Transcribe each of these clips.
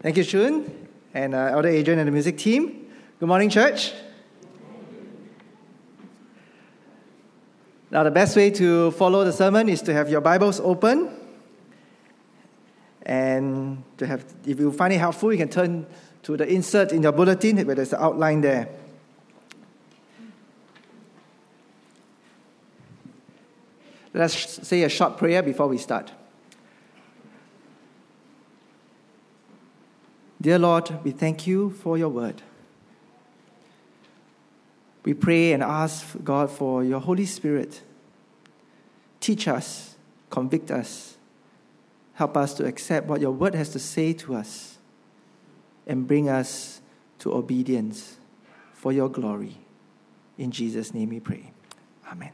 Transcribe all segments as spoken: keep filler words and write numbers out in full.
Thank you, Shun, and uh, Elder Adrian and the music team. Good morning, church. Now, the best way to follow the sermon is to have your Bibles open. And to have, if you find it helpful, you can turn to the insert in your bulletin where there's the outline there. Let's say a short prayer before we start. Dear Lord, we thank you for your word. We pray and ask, God, for your Holy Spirit. Teach us, convict us, help us to accept what your word has to say to us, and bring us to obedience for your glory. In Jesus' name we pray. Amen.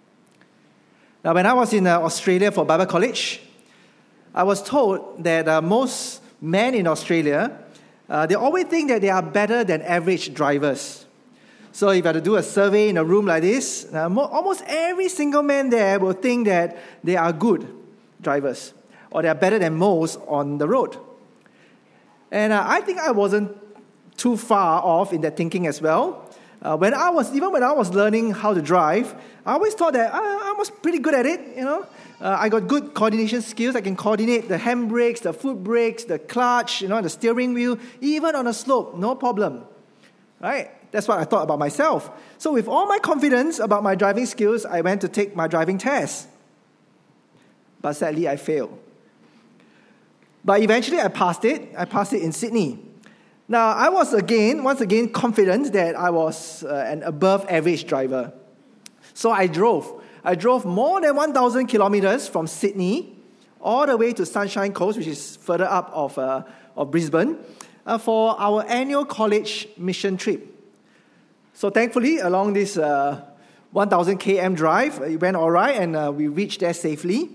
Now, when I was in uh, Australia for Bible college, I was told that uh, most men in Australia, uh, they always think that they are better than average drivers. So if I had to do a survey in a room like this, uh, mo- almost every single man there will think that they are good drivers, or they are better than most on the road. And uh, I think I wasn't too far off in that thinking as well. Uh, when I was, even when I was learning how to drive, I always thought that I, I was pretty good at it, you know. Uh, I got good coordination skills. I can coordinate the handbrakes, the foot brakes, the clutch, you know, the steering wheel, even on a slope, no problem. Right? That's what I thought about myself. So with all my confidence about my driving skills, I went to take my driving test. But sadly, I failed. But eventually, I passed it. I passed it in Sydney. Now, I was again, once again, confident that I was uh, an above-average driver. So I drove. I drove more than one thousand kilometers from Sydney all the way to Sunshine Coast, which is further up of, uh, of Brisbane, uh, for our annual college mission trip. So thankfully, along this uh, one thousand kilometer drive, it went all right, and uh, we reached there safely.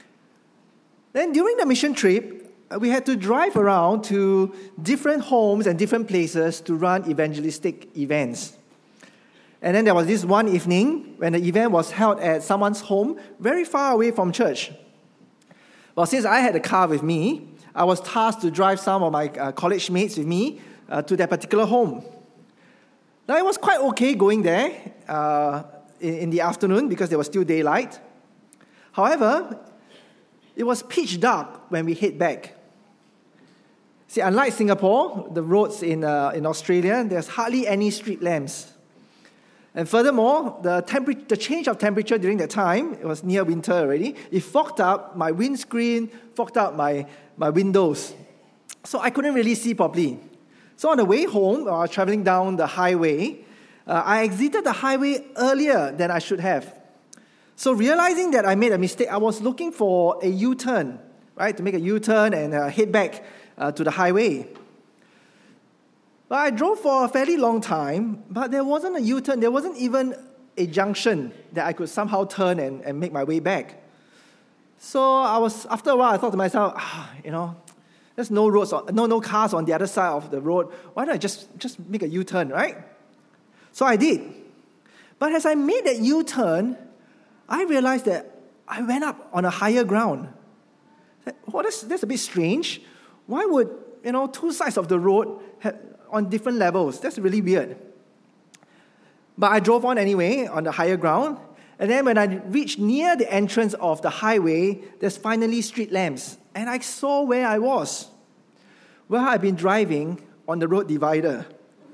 Then during the mission trip, uh, we had to drive around to different homes and different places to run evangelistic events. And then there was this one evening when the event was held at someone's home very far away from church. Well, since I had a car with me, I was tasked to drive some of my uh, college mates with me uh, to that particular home. Now, it was quite okay going there uh, in, in the afternoon because there was still daylight. However, it was pitch dark when we head back. See, unlike Singapore, the roads in, uh, in Australia, there's hardly any street lamps. And furthermore, the, temper- the change of temperature during that time, it was near winter already, it fogged up my windscreen, fogged up my, my windows. So I couldn't really see properly. So on the way home, I was traveling down the highway, uh, I exited the highway earlier than I should have. So realizing that I made a mistake, I was looking for a U-turn, right, to make a U-turn and uh, head back uh, to the highway. But I drove for a fairly long time, but there wasn't a U-turn. There wasn't even a junction that I could somehow turn and, and make my way back. So I was, after a while, I thought to myself, ah, you know, there's no roads, no no cars on the other side of the road. Why don't I just, just make a U-turn, right? So I did. But as I made that U-turn, I realized that I went up on a higher ground. Well, that's, that's a bit strange. Why would, you know, two sides of the road have on different levels? That's really weird. But I drove on anyway on the higher ground. And then when I reached near the entrance of the highway, there's finally street lamps. And I saw where I was. Well, I've been driving on the road divider.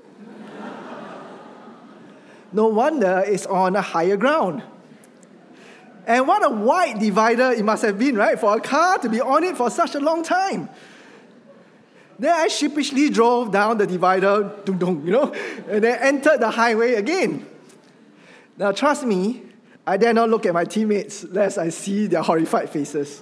No wonder it's on a higher ground. And what a wide divider it must have been, right? For a car to be on it for such a long time. Then I sheepishly drove down the divider, dum dum, you know, and then entered the highway again. Now, trust me, I dare not look at my teammates lest I see their horrified faces.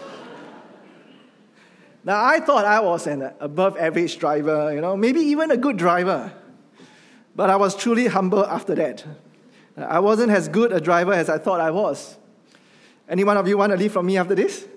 Now, I thought I was an above-average driver, you know, maybe even a good driver. But I was truly humble after that. I wasn't as good a driver as I thought I was. Any one of you want to leave from me after this?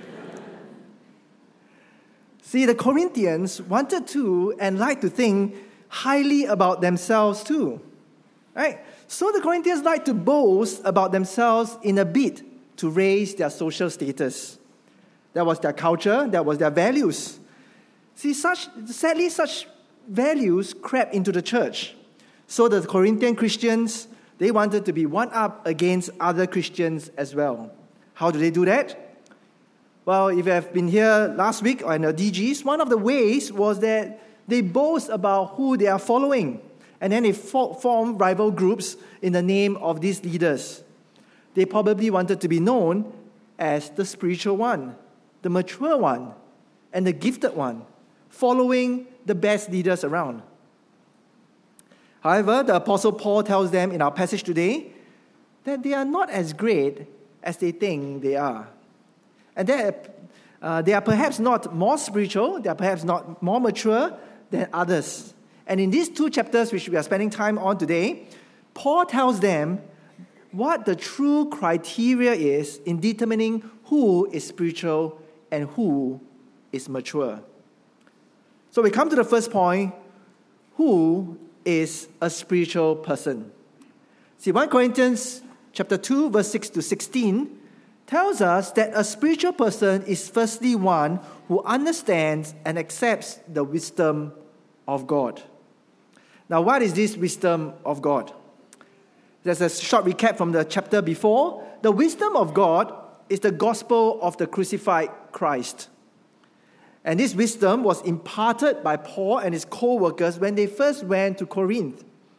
See, the Corinthians wanted to and liked to think highly about themselves too, right? So the Corinthians liked to boast about themselves in a bid to raise their social status. That was their culture, that was their values. See, such sadly, such values crept into the church. So the Corinthian Christians, they wanted to be one up against other Christians as well. How do they do that? Well, if you have been here last week or in the D Gs, one of the ways was that they boast about who they are following. And then they form rival groups in the name of these leaders. They probably wanted to be known as the spiritual one, the mature one, and the gifted one, following the best leaders around. However, the Apostle Paul tells them in our passage today that they are not as great as they think they are. And that uh, they are perhaps not more spiritual, they are perhaps not more mature than others. And in these two chapters, which we are spending time on today, Paul tells them what the true criteria is in determining who is spiritual and who is mature. So we come to the first point, who is a spiritual person? See, First Corinthians chapter two, verse six to sixteen tells us that a spiritual person is firstly one who understands and accepts the wisdom of God. Now, what is this wisdom of God? There's a short recap from the chapter before. The wisdom of God is the gospel of the crucified Christ. And this wisdom was imparted by Paul and his co-workers when they first went to Corinth.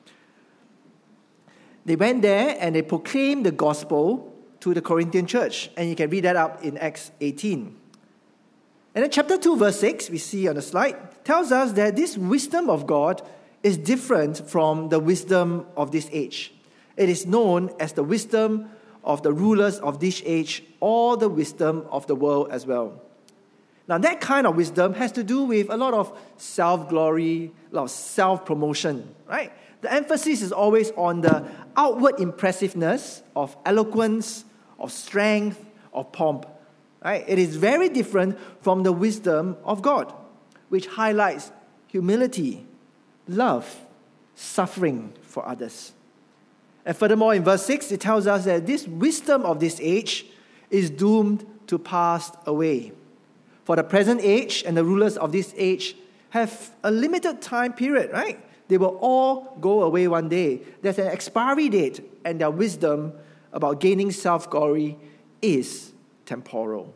They went there and they proclaimed the gospel to the Corinthian church. And you can read that up in Acts eighteen. And then chapter two, verse six, we see on the slide, tells us that this wisdom of God is different from the wisdom of this age. It is known as the wisdom of the rulers of this age, or the wisdom of the world as well. Now, that kind of wisdom has to do with a lot of self-glory, a lot of self-promotion, right? The emphasis is always on the outward impressiveness of eloquence, of strength, of pomp, right? It is very different from the wisdom of God, which highlights humility, love, suffering for others. And furthermore, in verse six, it tells us that this wisdom of this age is doomed to pass away. For the present age and the rulers of this age have a limited time period, right? They will all go away one day. There's an expiry date, and their wisdom about gaining self-glory is temporal.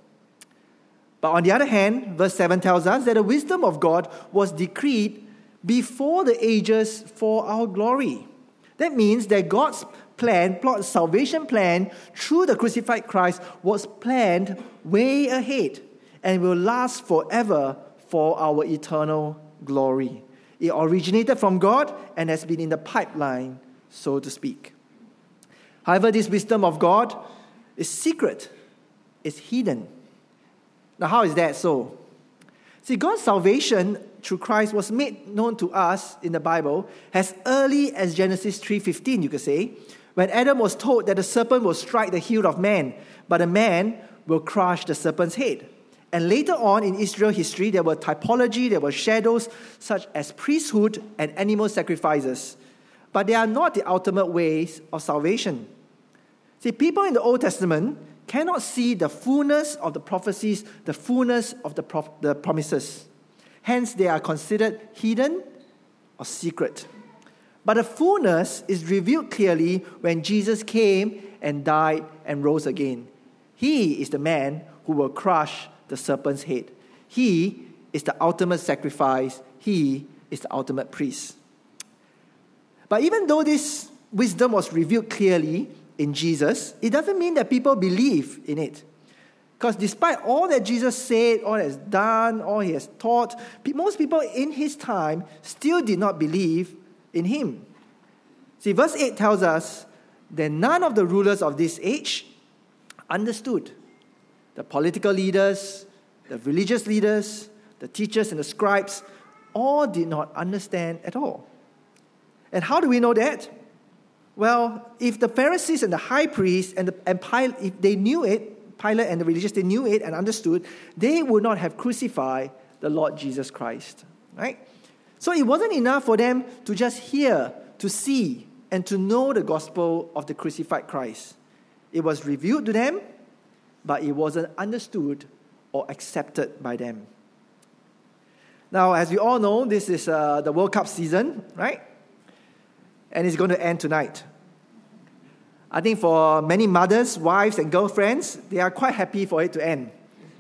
But on the other hand, verse seven tells us that the wisdom of God was decreed before the ages for our glory. That means that God's plan, salvation plan through the crucified Christ was planned way ahead and will last forever for our eternal glory. It originated from God and has been in the pipeline, so to speak. However, this wisdom of God is secret, it's hidden. Now, how is that so? See, God's salvation through Christ was made known to us in the Bible as early as Genesis three fifteen, you could say, when Adam was told that the serpent will strike the heel of man, but the man will crush the serpent's head. And later on in Israel history, there were typology, there were shadows such as priesthood and animal sacrifices. But they are not the ultimate ways of salvation. See, people in the Old Testament cannot see the fullness of the prophecies, the fullness of the, pro- the promises. Hence, they are considered hidden or secret. But the fullness is revealed clearly when Jesus came and died and rose again. He is the man who will crush the serpent's head. He is the ultimate sacrifice. He is the ultimate priest. But even though this wisdom was revealed clearly in Jesus, it doesn't mean that people believe in it. Because despite all that Jesus said, all that has done, all he has taught, most people in his time still did not believe in him. See, verse eight tells us that none of the rulers of this age understood. The political leaders, the religious leaders, the teachers and the scribes, all did not understand at all. And how do we know that? Well, if the Pharisees and the high priests and, the, and Pilate, if they knew it, Pilate and the religious, they knew it and understood, they would not have crucified the Lord Jesus Christ, right? So it wasn't enough for them to just hear, to see, and to know the gospel of the crucified Christ. It was revealed to them, but it wasn't understood or accepted by them. Now, as we all know, this is uh, the World Cup season, right? And it's going to end tonight. I think for many mothers, wives, and girlfriends, they are quite happy for it to end.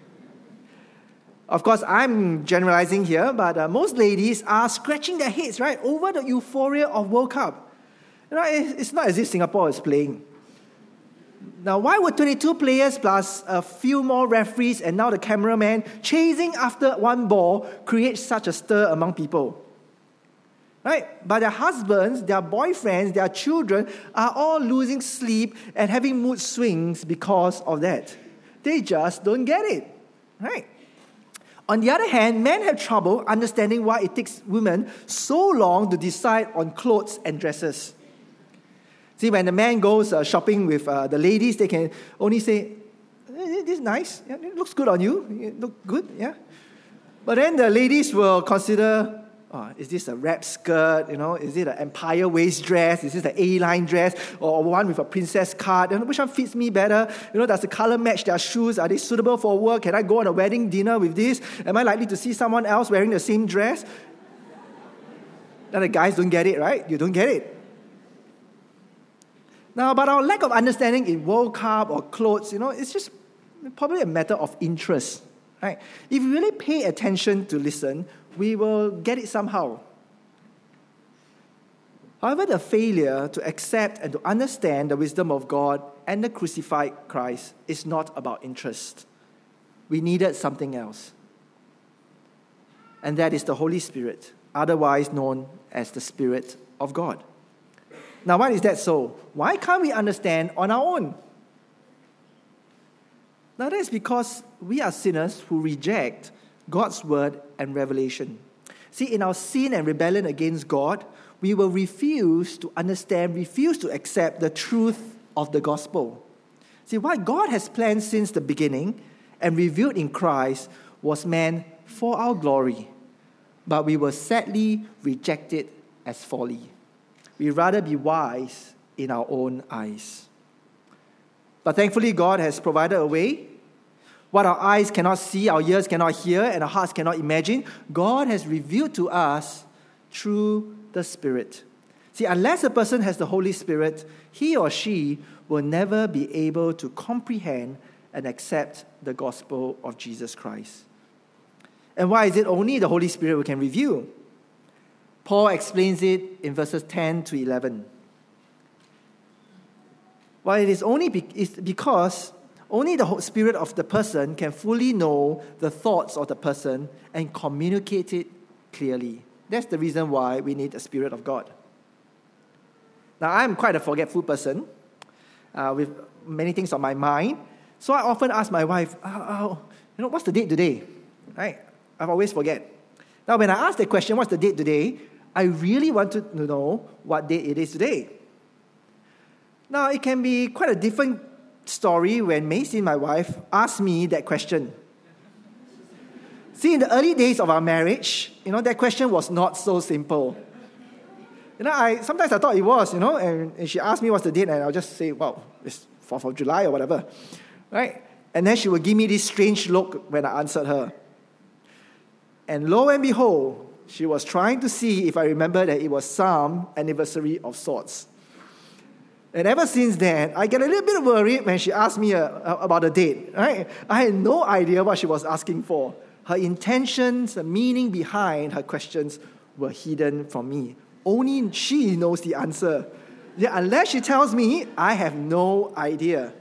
Of course, I'm generalizing here, but uh, most ladies are scratching their heads, right, over the euphoria of World Cup. You know, it's not as if Singapore is playing. Now, why would twenty-two players plus a few more referees and now the cameraman chasing after one ball create such a stir among people? Right? But their husbands, their boyfriends, their children are all losing sleep and having mood swings because of that. They just don't get it. Right? On the other hand, men have trouble understanding why it takes women so long to decide on clothes and dresses. See, when the man goes uh, shopping with uh, the ladies, they can only say, eh, this is nice. Yeah, it looks good on you. It look good, yeah. But then the ladies will consider, oh, is this a wrap skirt? You know, is it an empire waist dress? Is this an A-line dress? Or one with a princess cut? You know, which one fits me better? You know, does the color match their shoes? Are they suitable for work? Can I go on a wedding dinner with this? Am I likely to see someone else wearing the same dress? Now the guys don't get it, right? You don't get it. Now, but our lack of understanding in World Cup or clothes, you know, it's just probably a matter of interest, right? If we really pay attention to listen, we will get it somehow. However, the failure to accept and to understand the wisdom of God and the crucified Christ is not about interest. We needed something else. And that is the Holy Spirit, otherwise known as the Spirit of God. Now, why is that so? Why can't we understand on our own? Now, that is because we are sinners who reject God's word and revelation. See, in our sin and rebellion against God, we will refuse to understand, refuse to accept the truth of the gospel. See, what God has planned since the beginning and revealed in Christ was meant for our glory, but we will sadly reject it as folly. We'd rather be wise in our own eyes. But thankfully, God has provided a way. What our eyes cannot see, our ears cannot hear, and our hearts cannot imagine, God has revealed to us through the Spirit. See, unless a person has the Holy Spirit, he or she will never be able to comprehend and accept the gospel of Jesus Christ. And why is it only the Holy Spirit who can reveal? Paul explains it in verses ten to eleven. Well, it is only be- it's because only the Spirit of the person can fully know the thoughts of the person and communicate it clearly. That's the reason why we need the Spirit of God. Now, I'm quite a forgetful person uh, with many things on my mind. So I often ask my wife, oh, oh, you know, what's the date today? Right? I always forget. Now, when I ask the question, what's the date today? I really wanted to know what day it is today. Now, it can be quite a different story when Macy, my wife, asked me that question. See, in the early days of our marriage, you know, that question was not so simple. You know, I sometimes I thought it was, you know, and, and she asked me what's the date, and I'll just say, well, it's fourth of July or whatever, right? And then she would give me this strange look when I answered her. And lo and behold, she was trying to see if I remember that it was some anniversary of sorts. And ever since then, I get a little bit worried when she asked me uh, about the date, right? I had no idea what she was asking for. Her intentions, the meaning behind her questions were hidden from me. Only she knows the answer. Yet unless she tells me, I have no idea.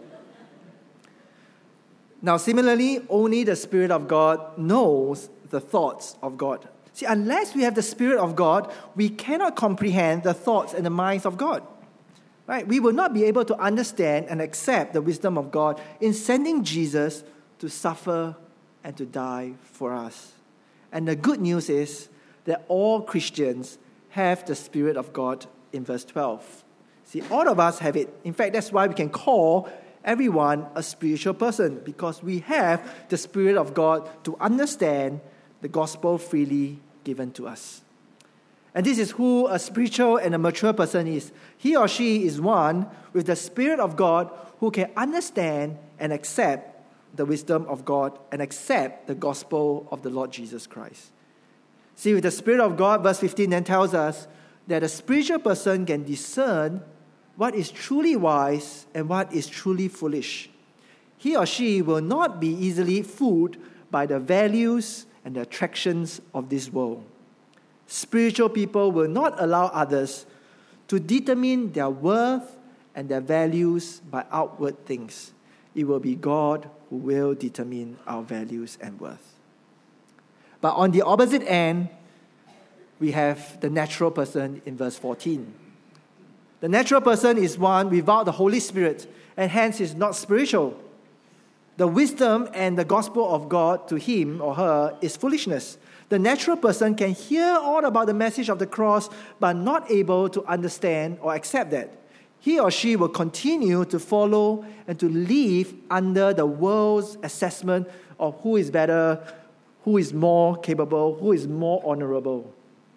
Now, similarly, only the Spirit of God knows the thoughts of God. See, unless we have the Spirit of God, we cannot comprehend the thoughts and the minds of God. Right? We will not be able to understand and accept the wisdom of God in sending Jesus to suffer and to die for us. And the good news is that all Christians have the Spirit of God in verse twelve. See, all of us have it. In fact, that's why we can call everyone a spiritual person, because we have the Spirit of God to understand the gospel freely given to us. And this is who a spiritual and a mature person is. He or she is one with the Spirit of God who can understand and accept the wisdom of God and accept the gospel of the Lord Jesus Christ. See, with the Spirit of God, verse fifteen then tells us that a spiritual person can discern what is truly wise and what is truly foolish. He or she will not be easily fooled by the values and the attractions of this world. Spiritual people will not allow others to determine their worth and their values by outward things. It will be God who will determine our values and worth. But on the opposite end, we have the natural person in verse fourteen. The natural person is one without the Holy Spirit, and hence is not spiritual. The wisdom and the gospel of God to him or her is foolishness. The natural person can hear all about the message of the cross, but not able to understand or accept that. He or she will continue to follow and to live under the world's assessment of who is better, who is more capable, who is more honorable.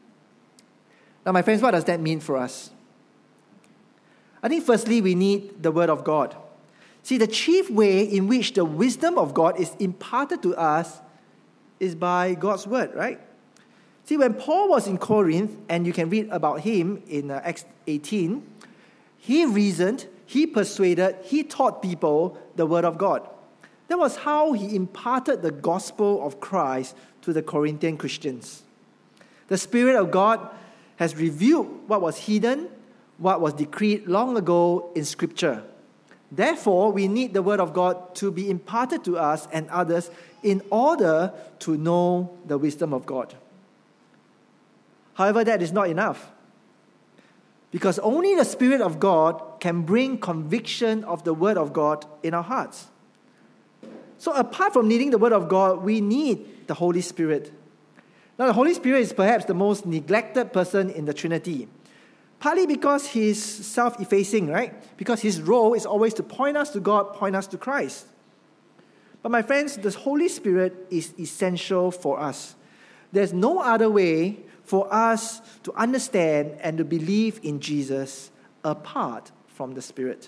Now, my friends, what does that mean for us? I think firstly, we need the Word of God. See, the chief way in which the wisdom of God is imparted to us is by God's Word, right? See, when Paul was in Corinth, and you can read about him in uh, Acts eighteen, he reasoned, he persuaded, he taught people the Word of God. That was how he imparted the gospel of Christ to the Corinthian Christians. The Spirit of God has revealed what was hidden, what was decreed long ago in Scripture. Therefore, we need the Word of God to be imparted to us and others in order to know the wisdom of God. However, that is not enough, because only the Spirit of God can bring conviction of the Word of God in our hearts. So apart from needing the Word of God, we need the Holy Spirit. Now, the Holy Spirit is perhaps the most neglected person in the Trinity. Partly because he's self-effacing, right? Because his role is always to point us to God, point us to Christ. But my friends, the Holy Spirit is essential for us. There's no other way for us to understand and to believe in Jesus apart from the Spirit.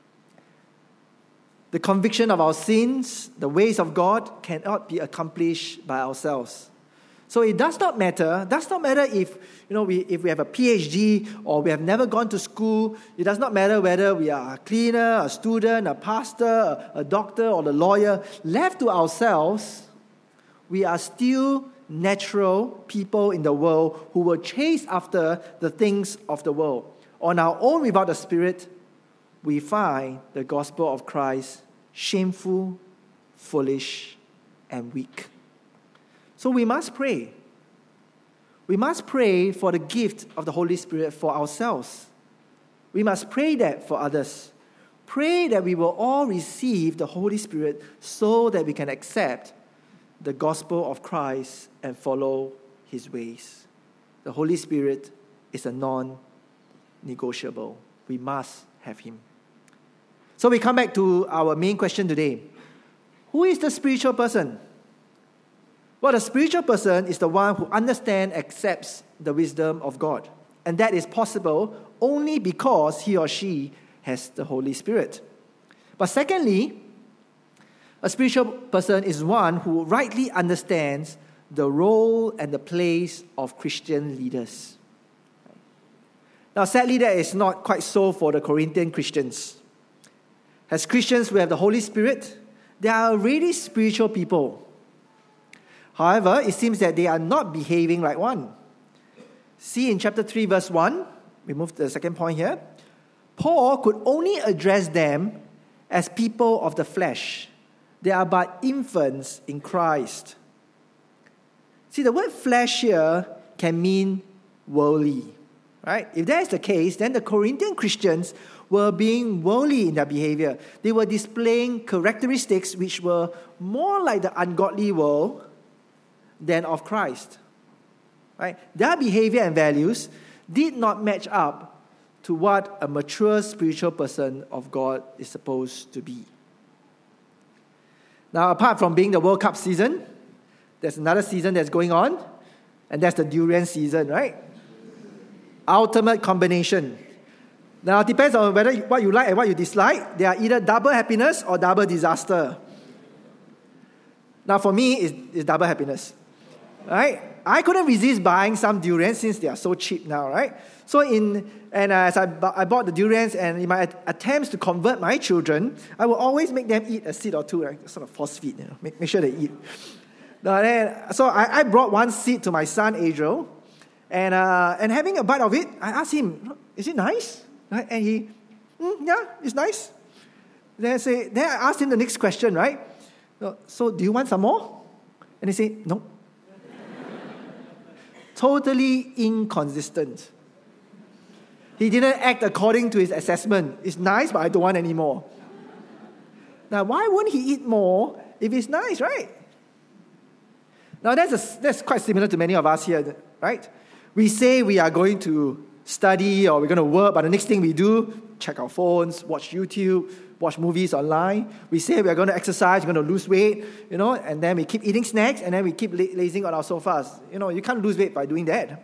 The conviction of our sins, the ways of God, cannot be accomplished by ourselves. So it does not matter, does not matter if, you know, we, if we have a P H D or we have never gone to school. It does not matter whether we are a cleaner, a student, a pastor, a, a doctor, or a lawyer. Left to ourselves, we are still natural people in the world who will chase after the things of the world. On our own, without the Spirit, we find the gospel of Christ shameful, foolish, and weak. So we must pray. We must pray for the gift of the Holy Spirit for ourselves. We must pray that for others. Pray that we will all receive the Holy Spirit so that we can accept the gospel of Christ and follow his ways. The Holy Spirit is a non-negotiable. We must have him. So we come back to our main question today. Who is the spiritual person? Well, the spiritual person is the one who understands, accepts the wisdom of God. And that is possible only because he or she has the Holy Spirit. But secondly, a spiritual person is one who rightly understands the role and the place of Christian leaders. Now, sadly, that is not quite so for the Corinthian Christians. As Christians who have the Holy Spirit, they are already spiritual people. However, it seems that they are not behaving like one. See in chapter three, verse one, we move to the second point here. Paul could only address them as people of the flesh. They are but infants in Christ. See, the word flesh here can mean worldly, right? If that is the case, then the Corinthian Christians were being worldly in their behavior. They were displaying characteristics which were more like the ungodly world than of Christ. Right? Their behavior and values did not match up to what a mature spiritual person of God is supposed to be. Now, apart from being the World Cup season, there's another season that's going on, and that's the durian season, right? Ultimate combination. Now, it depends on whether you, what you like and what you dislike. They are either double happiness or double disaster. Now, for me, it's, it's double happiness. right? I couldn't resist buying some durians since they are so cheap now, right? So in and uh, as I, bu- I bought the durians, and in my at- attempts to convert my children, I will always make them eat a seed or two, right? Sort of force feed, you know, make, make sure they eat. Now, then, so I, I brought one seed to my son Adriel, and uh, and having a bite of it, I asked him, "Is it nice?" Right? And he, mm, "Yeah, it's nice." Then I say, then I asked him the next question, right? So, do you want some more? And he said, "No." Totally inconsistent. He didn't act according to his assessment. It's nice, but I don't want any more. Now, why wouldn't he eat more if it's nice, right? Now, that's, a, that's quite similar to many of us here, right? We say we are going to study or we're going to work, but the next thing we do, check our phones, watch YouTube, watch movies online. We say we are going to exercise, we're going to lose weight, you know, and then we keep eating snacks, and then we keep la- lazing on our sofas. You know, you can't lose weight by doing that.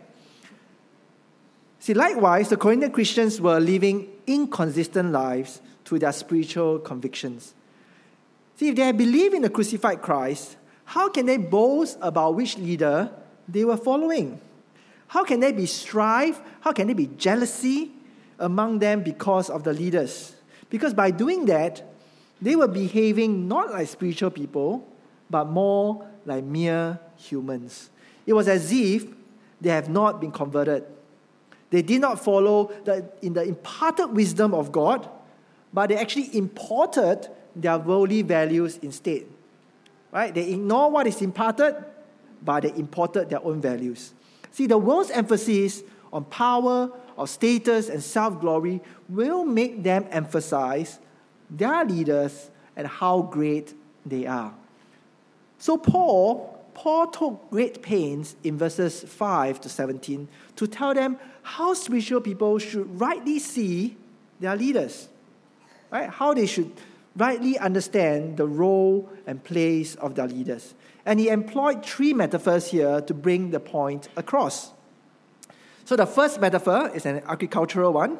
See, likewise, the Corinthian Christians were living inconsistent lives to their spiritual convictions. See, if they had believed in the crucified Christ, how can they boast about which leader they were following? How can there be strife? How can there be jealousy among them because of the leaders? Because by doing that, they were behaving not like spiritual people, but more like mere humans. It was as if they have not been converted. They did not follow the, in the imparted wisdom of God, but they actually imported their worldly values instead. Right? They ignore what is imparted, but they imported their own values. See, the world's emphasis on power, or status, and self-glory will make them emphasize their leaders and how great they are. So Paul, Paul took great pains in verses five to seventeen to tell them how spiritual people should rightly see their leaders, right? How they should rightly understand the role and place of their leaders. And he employed three metaphors here to bring the point across. So the first metaphor is an agricultural one.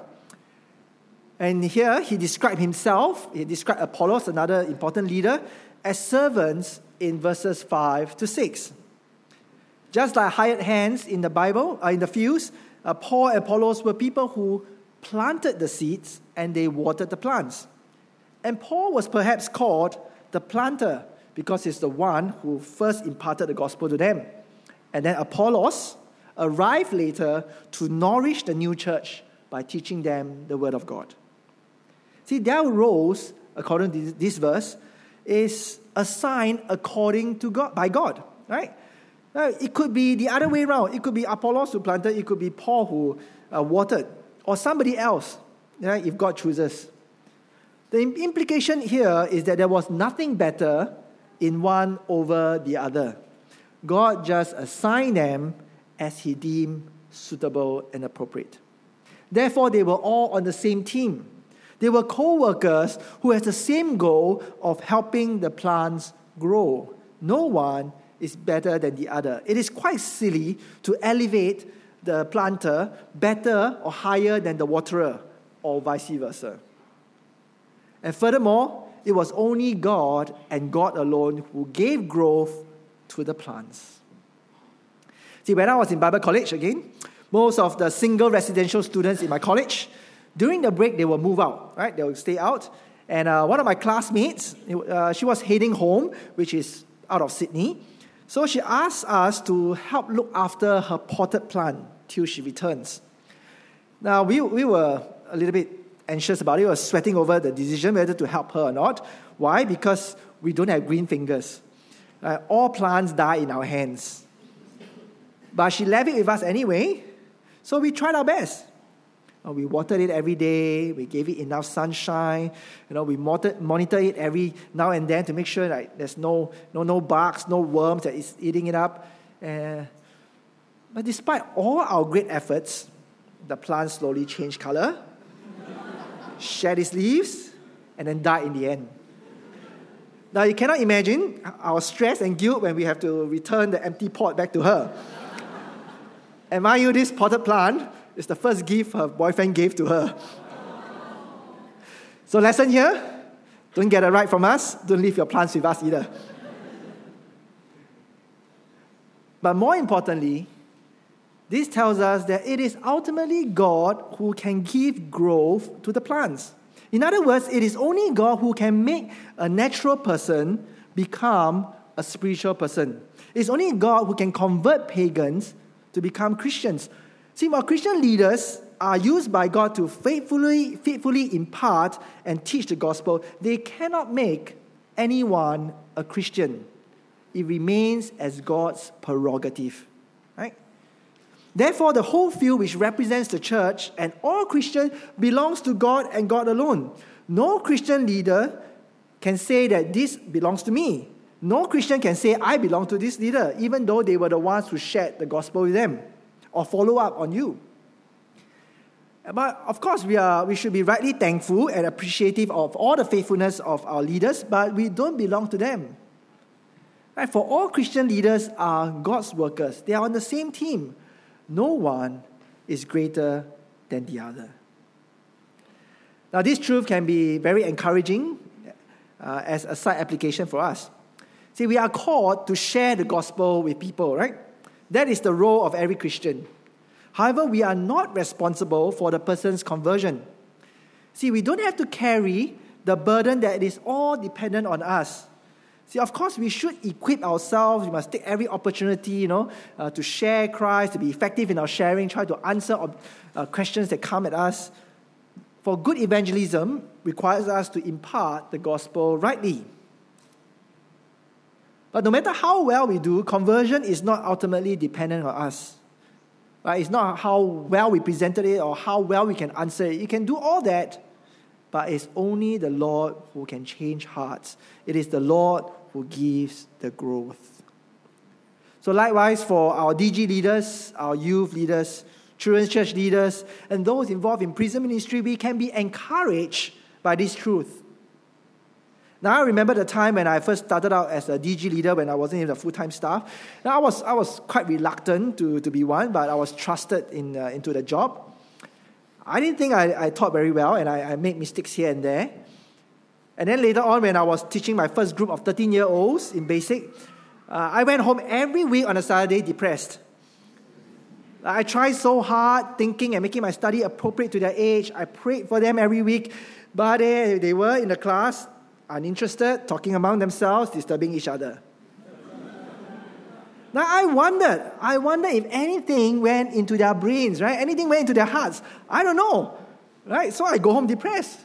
And here he described himself, he described Apollos, another important leader, as servants in verses five to six. Just like hired hands in the Bible, uh, in the fields, uh, Paul and Apollos were people who planted the seeds and they watered the plants. And Paul was perhaps called the planter because he's the one who first imparted the gospel to them. And then Apollos arrived later to nourish the new church by teaching them the word of God. See, their roles, according to this verse, is assigned according to God, by God, right? Now, it could be the other way around. It could be Apollos who planted, it could be Paul who uh, watered, or somebody else, right, if God chooses. The implication here is that there was nothing better in one over the other. God just assigned them as he deemed suitable and appropriate. Therefore, they were all on the same team. They were co-workers who had the same goal of helping the plants grow. No one is better than the other. It is quite silly to elevate the planter better or higher than the waterer, or vice versa. And furthermore, it was only God and God alone who gave growth to the plants. See, when I was in Bible college again, most of the single residential students in my college, during the break, they will move out, right? They will stay out. And uh, one of my classmates, uh, she was heading home, which is out of Sydney. So she asked us to help look after her potted plant till she returns. Now, we, we were a little bit anxious about it. We were sweating over the decision whether to help her or not. Why? Because we don't have green fingers. Uh, all plants die in our hands. But she left it with us anyway, so we tried our best. Uh, we watered it every day. We gave it enough sunshine. You know, we monitor, monitor it every now and then to make sure that there's no no no bugs, no worms that is eating it up. Uh, but despite all our great efforts, the plant slowly changed color, shed its leaves, and then died in the end. Now, you cannot imagine our stress and guilt when we have to return the empty pot back to her. And mind you, this potted plant is the first gift her boyfriend gave to her. So lesson here, don't get it right from us. Don't leave your plants with us either. But more importantly, this tells us that it is ultimately God who can give growth to the plants. In other words, it is only God who can make a natural person become a spiritual person. It's only God who can convert pagans to become Christians. See, while Christian leaders are used by God to faithfully, faithfully impart and teach the gospel, they cannot make anyone a Christian. It remains as God's prerogative. Right? Therefore, the whole field which represents the church and all Christians belongs to God and God alone. No Christian leader can say that this belongs to me. No Christian can say, I belong to this leader, even though they were the ones who shared the gospel with them or follow up on you. But of course, we are we should be rightly thankful and appreciative of all the faithfulness of our leaders, but we don't belong to them. Right? For all Christian leaders are God's workers. They are on the same team. No one is greater than the other. Now, this truth can be very encouraging uh, as a side application for us. See, we are called to share the gospel with people, right? That is the role of every Christian. However, we are not responsible for the person's conversion. See, we don't have to carry the burden that is all dependent on us. See, of course, we should equip ourselves. We must take every opportunity, you know, uh, to share Christ, to be effective in our sharing, try to answer uh, questions that come at us. For good evangelism requires us to impart the gospel rightly. But no matter how well we do, conversion is not ultimately dependent on us. Right? It's not how well we presented it or how well we can answer it. You can do all that, but it's only the Lord who can change hearts. It is the Lord who gives the growth. So likewise, for our D G leaders, our youth leaders, children's church leaders, and those involved in prison ministry, we can be encouraged by this truth. Now, I remember the time when I first started out as a D G leader when I wasn't even a full-time staff. Now, I was I was quite reluctant to, to be one, but I was trusted in uh, into the job. I didn't think I, I taught very well, and I, I made mistakes here and there. And then later on, when I was teaching my first group of thirteen-year-olds in basic, uh, I went home every week on a Saturday depressed. I tried so hard, thinking and making my study appropriate to their age. I prayed for them every week, but they, they were in the class, uninterested, talking among themselves, disturbing each other. Now, I wondered, I wondered if anything went into their brains, right? Anything went into their hearts. I don't know, right? So I go home depressed.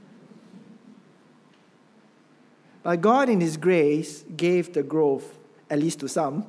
But God, in His grace, gave the growth, at least to some.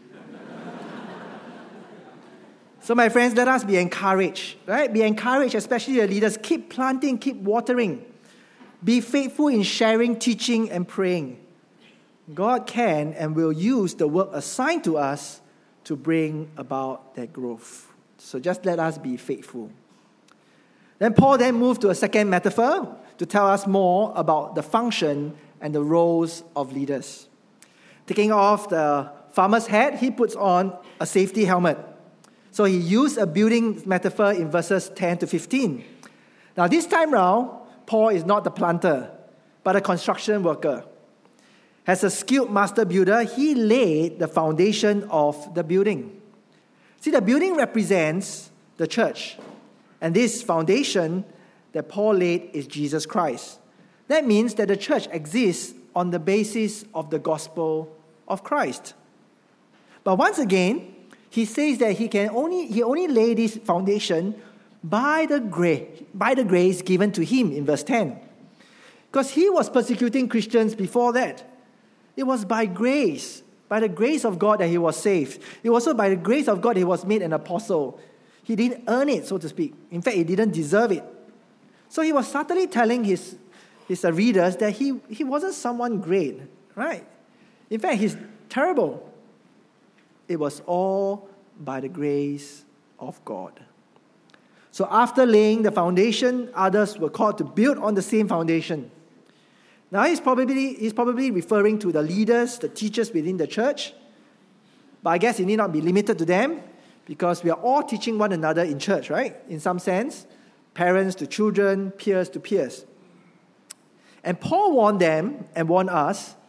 So, my friends, let us be encouraged, right? Be encouraged, especially the leaders. Keep planting, keep watering. Be faithful in sharing, teaching, and praying. God can and will use the work assigned to us to bring about that growth. So just let us be faithful. Then Paul then moved to a second metaphor to tell us more about the function and the roles of leaders. Taking off the farmer's hat, he puts on a safety helmet. So he used a building metaphor in verses ten to fifteen. Now this time round, Paul is not the planter, but a construction worker. As a skilled master builder, he laid the foundation of the building. See, the building represents the church. And this foundation that Paul laid is Jesus Christ. That means that the church exists on the basis of the gospel of Christ. But once again, he says that he can only he only laid this foundation by the grace, by the grace given to him in verse ten. Because he was persecuting Christians before that. It was by grace, by the grace of God that he was saved. It was also by the grace of God he was made an apostle. He didn't earn it, so to speak. In fact, he didn't deserve it. So he was subtly telling his, his readers that he, he wasn't someone great, right? In fact, he's terrible. It was all by the grace of God. So after laying the foundation, others were called to build on the same foundation. Now, he's probably, he's probably referring to the leaders, the teachers within the church. But I guess it need not be limited to them because we are all teaching one another in church, right? In some sense, parents to children, peers to peers. And Paul warned them and warned us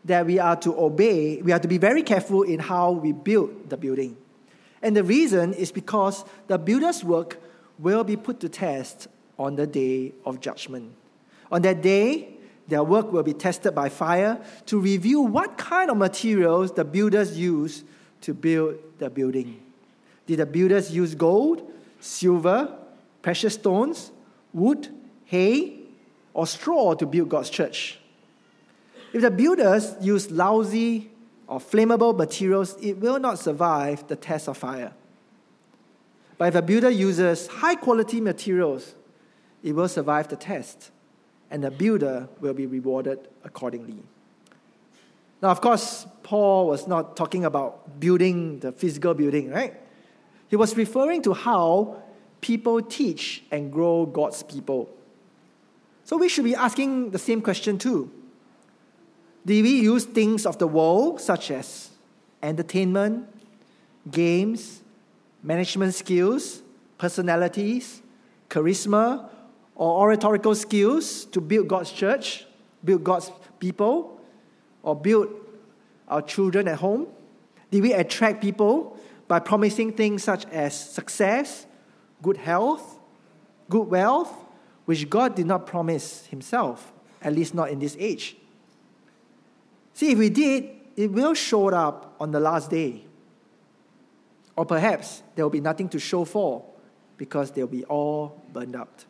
that we are to obey, we are to be very careful in how we build the building. And the reason is because the builder's work will be put to test on the day of judgment. On that day, their work will be tested by fire to review what kind of materials the builders used to build the building. Did the builders use gold, silver, precious stones, wood, hay, or straw to build God's church? If the builders use lousy or flammable materials, it will not survive the test of fire. But if a builder uses high-quality materials, it will survive the test, and the builder will be rewarded accordingly. Now, of course, Paul was not talking about building the physical building, right? He was referring to how people teach and grow God's people. So we should be asking the same question too. Do we use things of the world, such as entertainment, games, management skills, personalities, charisma, or oratorical skills to build God's church, build God's people, or build our children at home? Did we attract people by promising things such as success, good health, good wealth, which God did not promise himself, at least not in this age? See, if we did, it will show up on the last day. Or perhaps there will be nothing to show for because they'll be all burned out.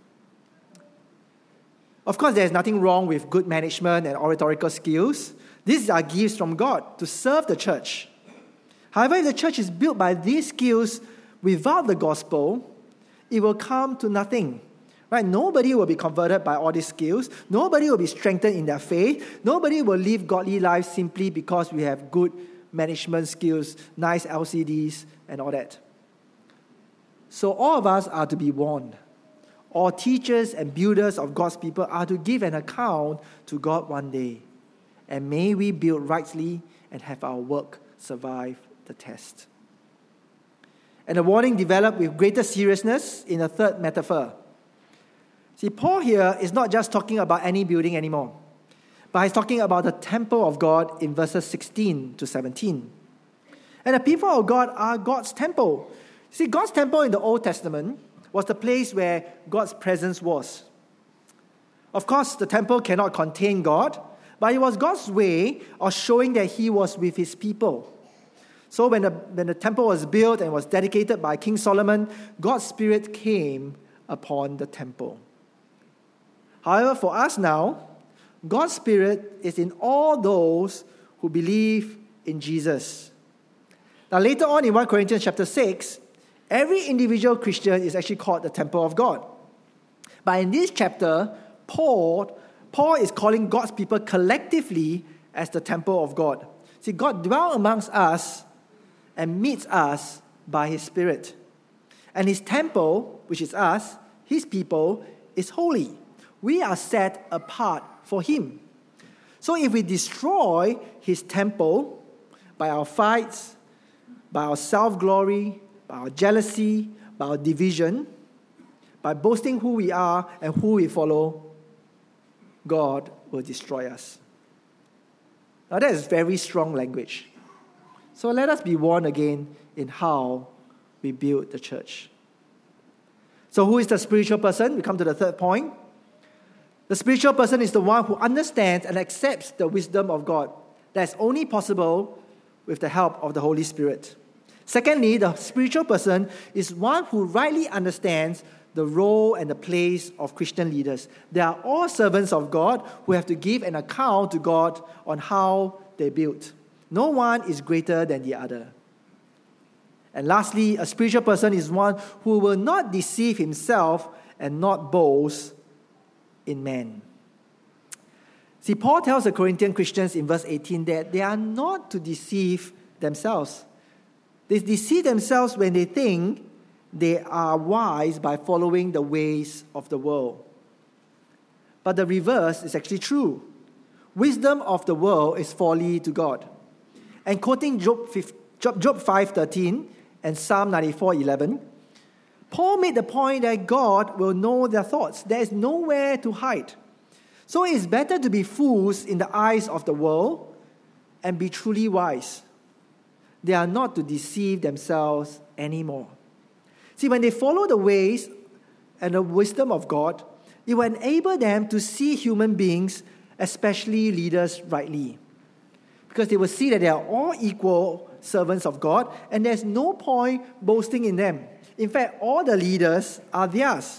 Of course, there's nothing wrong with good management and oratorical skills. These are gifts from God to serve the church. However, if the church is built by these skills without the gospel, it will come to nothing. Right? Nobody will be converted by all these skills. Nobody will be strengthened in their faith. Nobody will live godly lives simply because we have good management skills, nice L C Ds, and all that. So all of us are to be warned. All teachers and builders of God's people are to give an account to God one day. And may we build rightly and have our work survive the test. And the warning developed with greater seriousness in a third metaphor. See, Paul here is not just talking about any building anymore, but he's talking about the temple of God in verses sixteen to seventeen. And the people of God are God's temple. See, God's temple in the Old Testament was the place where God's presence was. Of course, the temple cannot contain God, but it was God's way of showing that he was with his people. So when the, when the temple was built and was dedicated by King Solomon, God's Spirit came upon the temple. However, for us now, God's Spirit is in all those who believe in Jesus. Now later on in First Corinthians chapter six, every individual Christian is actually called the temple of God. But in this chapter, Paul, Paul is calling God's people collectively as the temple of God. See, God dwells amongst us and meets us by his Spirit. And his temple, which is us, his people, is holy. We are set apart for him. So if we destroy his temple by our fights, by our self-glory, by our jealousy, by our division, by boasting who we are and who we follow, God will destroy us. Now that is very strong language. So let us be warned again in how we build the church. So who is the spiritual person? We come to the third point. The spiritual person is the one who understands and accepts the wisdom of God. That's only possible with the help of the Holy Spirit. Secondly, the spiritual person is one who rightly understands the role and the place of Christian leaders. They are all servants of God who have to give an account to God on how they build. No one is greater than the other. And lastly, a spiritual person is one who will not deceive himself and not boast in man. See, Paul tells the Corinthian Christians in verse eighteen that they are not to deceive themselves. They deceive themselves when they think they are wise by following the ways of the world. But the reverse is actually true. Wisdom of the world is folly to God. And quoting Job five thirteen and Psalm ninety-four eleven, Paul made the point that God will know their thoughts. There is nowhere to hide. So it is better to be fools in the eyes of the world and be truly wise. They are not to deceive themselves anymore. See, when they follow the ways and the wisdom of God, it will enable them to see human beings, especially leaders, rightly. Because they will see that they are all equal servants of God, and there's no point boasting in them. In fact, all the leaders are theirs.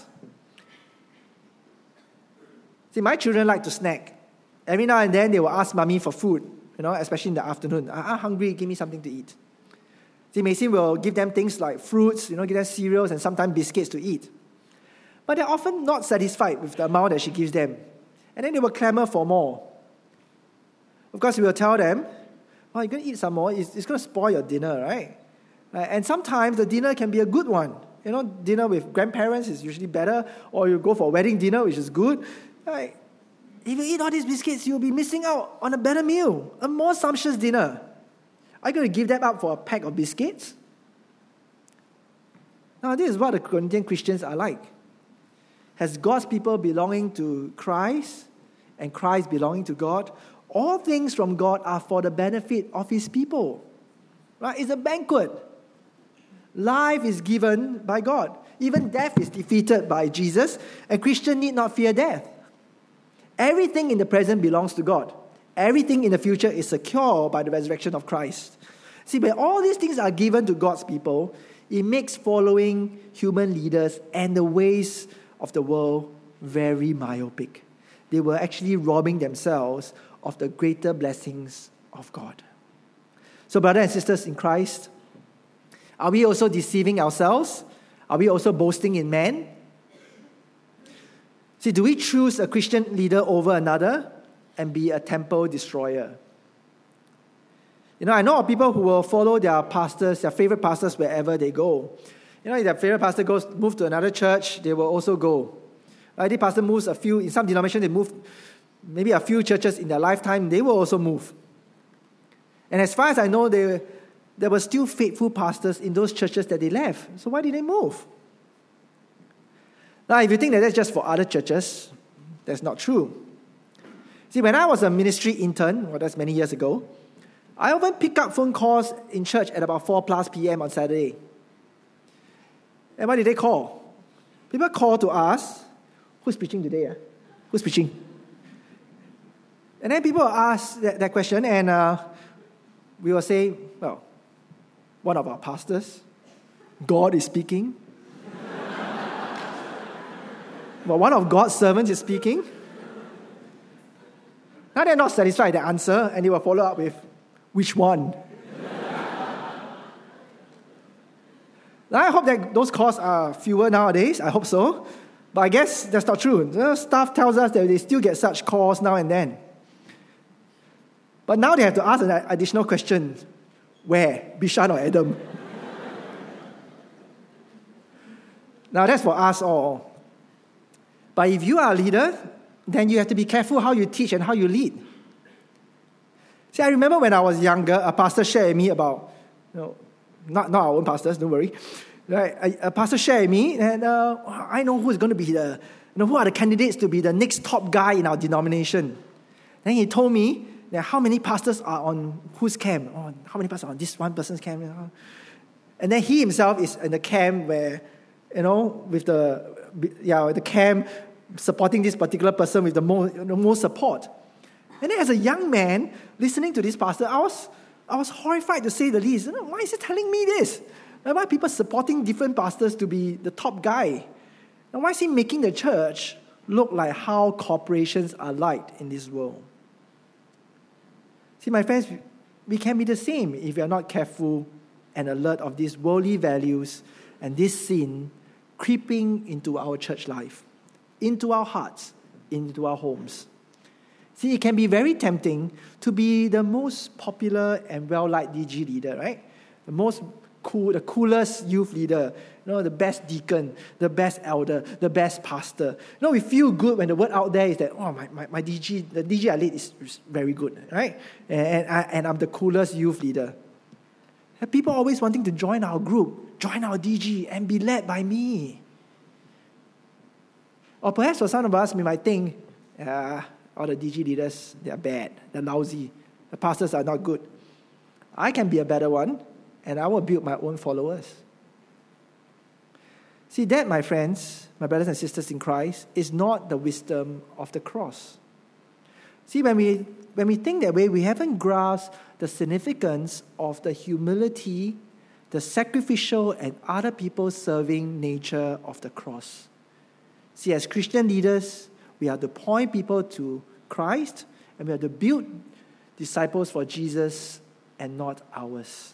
See, my children like to snack. Every now and then, they will ask mommy for food, you know, especially in the afternoon. I'm hungry, give me something to eat. See, Macy will give them things like fruits, you know, give them cereals and sometimes biscuits to eat. But they're often not satisfied with the amount that she gives them. And then they will clamor for more. Of course, we will tell them, oh, you're going to eat some more. It's, it's going to spoil your dinner, right? Uh, and sometimes the dinner can be a good one. You know, dinner with grandparents is usually better. Or you go for a wedding dinner, which is good. Right? If you eat all these biscuits, you'll be missing out on a better meal, a more sumptuous dinner. Are you going to give them up for a pack of biscuits? Now, this is what the Corinthian Christians are like. As God's people belonging to Christ and Christ belonging to God, all things from God are for the benefit of His people. Right? It's a banquet. Life is given by God. Even death is defeated by Jesus, and Christians need not fear death. Everything in the present belongs to God. Everything in the future is secure by the resurrection of Christ. See, when all these things are given to God's people, it makes following human leaders and the ways of the world very myopic. They were actually robbing themselves of the greater blessings of God. So, brothers and sisters in Christ, are we also deceiving ourselves? Are we also boasting in men? See, do we choose a Christian leader over another and be a temple destroyer? You know, I know of people who will follow their pastors, their favorite pastors, wherever they go. You know, if their favorite pastor goes move to another church, they will also go. Right? The pastor moves a few, in some denominations, they move maybe a few churches in their lifetime, they will also move. And as far as I know, they, there were still faithful pastors in those churches that they left. So why did they move? Now, if you think that that's just for other churches, that's not true. See, when I was a ministry intern, well, that's many years ago, I often pick up phone calls in church at about four plus p.m. on Saturday. And what did they call? People call to ask, who's preaching today? Uh? Who's preaching? And then people ask that, that question, and uh, we will say, well, one of our pastors, God is speaking. Well, one of God's servants is speaking. Now they're not satisfied with the answer, and they will follow up with, which one? Now, I hope that those calls are fewer nowadays. I hope so. But I guess that's not true. The staff tells us that they still get such calls now and then. But now they have to ask an additional question. Where? Bishan or Adam? Now, that's for us all. But if you are a leader, then you have to be careful how you teach and how you lead. See, I remember when I was younger, a pastor shared with me about, you know, not, not our own pastors, don't worry. Right? A, a pastor shared with me, and uh, I know who is going to be the, you know, who are the candidates to be the next top guy in our denomination. Then he told me that how many pastors are on whose camp? Oh, how many pastors are on this one person's camp? You know? And then he himself is in the camp where, you know, with the, yeah, the camp supporting this particular person with the most, the most support. And then as a young man, listening to this pastor, I was, I was horrified to say the least. You know, why is he telling me this? And why are people supporting different pastors to be the top guy? And why is he making the church look like how corporations are liked in this world? See, my friends, we can be the same if we are not careful and alert of these worldly values and this sin creeping into our church life, into our hearts, into our homes. See, it can be very tempting to be the most popular and well-liked D G leader, right? The most cool, the coolest youth leader, you know, the best deacon, the best elder, the best pastor. You know, we feel good when the word out there is that, oh, my, my, my D G, the D G I lead is, is very good, right? And, and, I, and I'm the coolest youth leader. And people always wanting to join our group, join our D G, and be led by me. Or perhaps for some of us, we might think, uh, all the D G leaders, they're bad, they're lousy. The pastors are not good. I can be a better one, and I will build my own followers. See, that, my friends, my brothers and sisters in Christ, is not the wisdom of the cross. See, when we when we think that way, we haven't grasped the significance of the humility, the sacrificial and other people serving nature of the cross. See, as Christian leaders, we have to point people to Christ, and we have to build disciples for Jesus and not ours.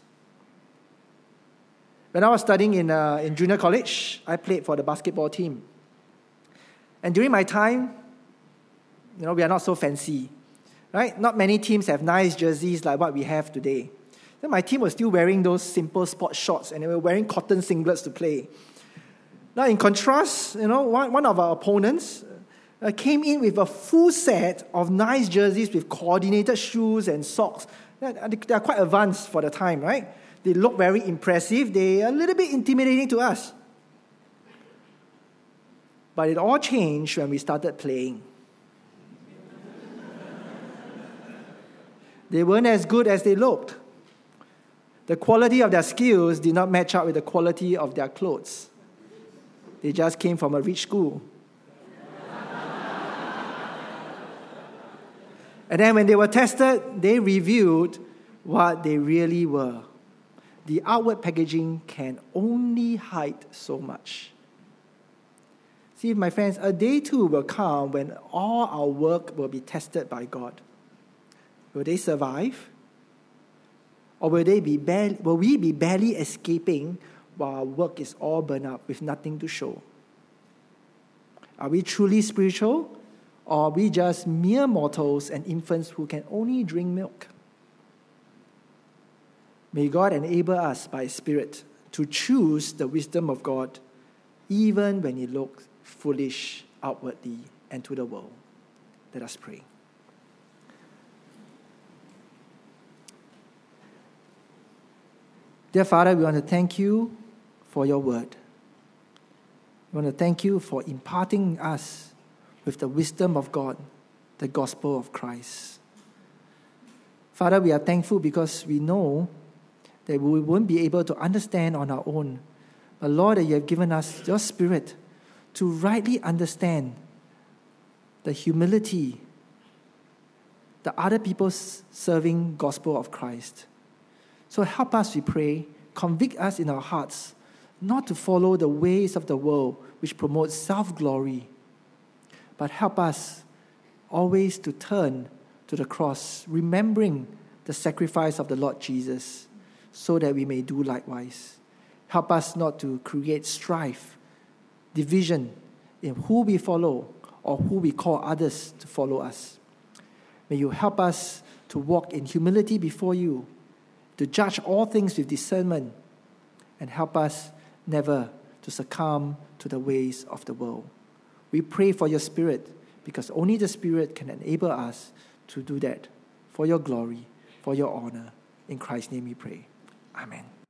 When I was studying in, uh, in junior college, I played for the basketball team. And during my time, you know, we are not so fancy, right? Not many teams have nice jerseys like what we have today. Then my team was still wearing those simple sport shorts, and they were wearing cotton singlets to play. Now, in contrast, you know, one, one of our opponents uh, came in with a full set of nice jerseys with coordinated shoes and socks. They are quite advanced for the time, right? They look very impressive. They are a little bit intimidating to us. But it all changed when we started playing. They weren't as good as they looked. The quality of their skills did not match up with the quality of their clothes. They just came from a rich school. And then when they were tested, they revealed what they really were. The outward packaging can only hide so much. See, my friends, a day too will come when all our work will be tested by God. Will they survive? Or will they be bare, will we be barely escaping while our work is all burned up with nothing to show? Are we truly spiritual, or are we just mere mortals and infants who can only drink milk? May God enable us by His Spirit to choose the wisdom of God even when it looks foolish outwardly and to the world. Let us pray. Dear Father, we want to thank you for your word. We want to thank you for imparting us with the wisdom of God, the gospel of Christ. Father, we are thankful because we know that we won't be able to understand on our own. But Lord, that you have given us your Spirit to rightly understand the humility, the other people serving gospel of Christ. So help us, we pray, convict us in our hearts not to follow the ways of the world which promotes self-glory, but help us always to turn to the cross, remembering the sacrifice of the Lord Jesus, so that we may do likewise. Help us not to create strife, division in who we follow or who we call others to follow us. May you help us to walk in humility before you, to judge all things with discernment, and help us never to succumb to the ways of the world. We pray for your Spirit, because only the Spirit can enable us to do that for your glory, for your honor. In Christ's name we pray. Amen.